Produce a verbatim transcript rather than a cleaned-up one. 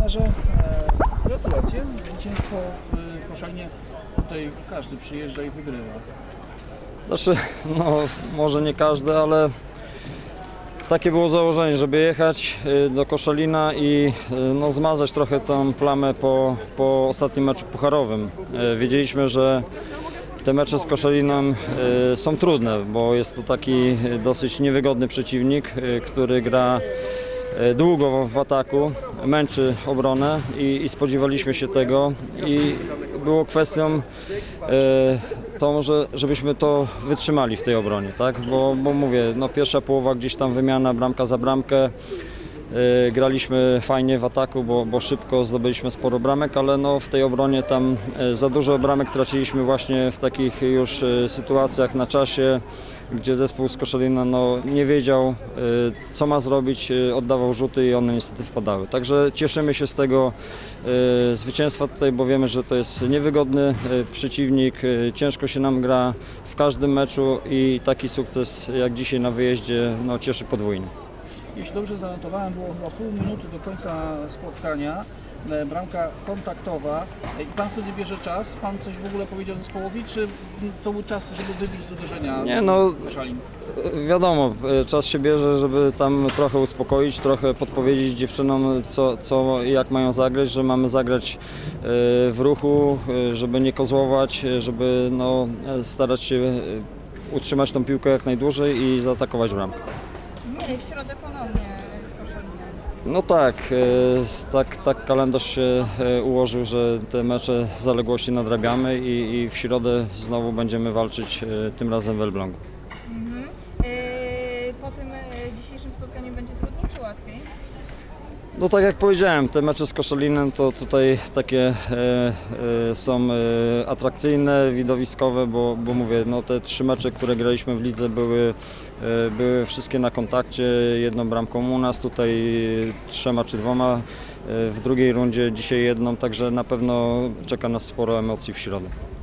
trenerze, e, gratulacje. Zwycięstwo w Koszalinie. Tutaj każdy przyjeżdża i wygrywa. Znaczy, no może nie każdy, ale takie było założenie, żeby jechać y, do Koszalina i y, no, zmazać trochę tą plamę po, po ostatnim meczu pucharowym. Y, Wiedzieliśmy, że te mecze z Koszalinem y, są trudne, bo jest to taki y, dosyć niewygodny przeciwnik, y, który gra y, długo w ataku, męczy obronę i, i spodziewaliśmy się tego i było kwestią y, tą, że, żebyśmy to wytrzymali w tej obronie, tak? Bo, bo mówię, no pierwsza połowa gdzieś tam wymiana bramka za bramkę. Yy, graliśmy fajnie w ataku, bo, bo szybko zdobyliśmy sporo bramek, ale no w tej obronie tam yy, za dużo bramek traciliśmy właśnie w takich już yy, sytuacjach na czasie, gdzie zespół z Koszalina no, nie wiedział, yy, co ma zrobić, yy, oddawał rzuty i one niestety wpadały. Także cieszymy się z tego yy, zwycięstwa tutaj, bo wiemy, że to jest niewygodny yy, przeciwnik, yy, ciężko się nam gra w każdym meczu i taki sukces jak dzisiaj na wyjeździe no, cieszy podwójnie. Jeśli dobrze zanotowałem, było chyba pół minuty do końca spotkania. E, Bramka kontaktowa. E, I pan wtedy bierze czas. Pan coś w ogóle powiedział zespołowi, czy to był czas, żeby wybić z uderzenia? Nie, no Koszalin? wiadomo, czas się bierze, żeby tam trochę uspokoić, trochę podpowiedzieć dziewczynom, co, co i jak mają zagrać, że mamy zagrać e, w ruchu, e, żeby nie kozłować, e, żeby no, starać się e, utrzymać tą piłkę jak najdłużej i zaatakować bramkę. Nie, w środę ponownie z Koszalinem. No tak, e, tak, tak kalendarz się e, ułożył, że te mecze zaległości nadrabiamy i, i w środę znowu będziemy walczyć, e, tym razem w Elblągu. Mhm. Yy, po tym yy, dzisiejszym spotkaniu będzie trudniej czy łatwiej? No tak jak powiedziałem, te mecze z Koszalinem to tutaj takie e, e, są e, atrakcyjne, widowiskowe, bo, bo mówię, no te trzy mecze, które graliśmy w lidze były, e, były wszystkie na kontakcie, jedną bramką u nas, tutaj trzema czy dwoma e, w drugiej rundzie, dzisiaj jedną, także na pewno czeka nas sporo emocji w środę.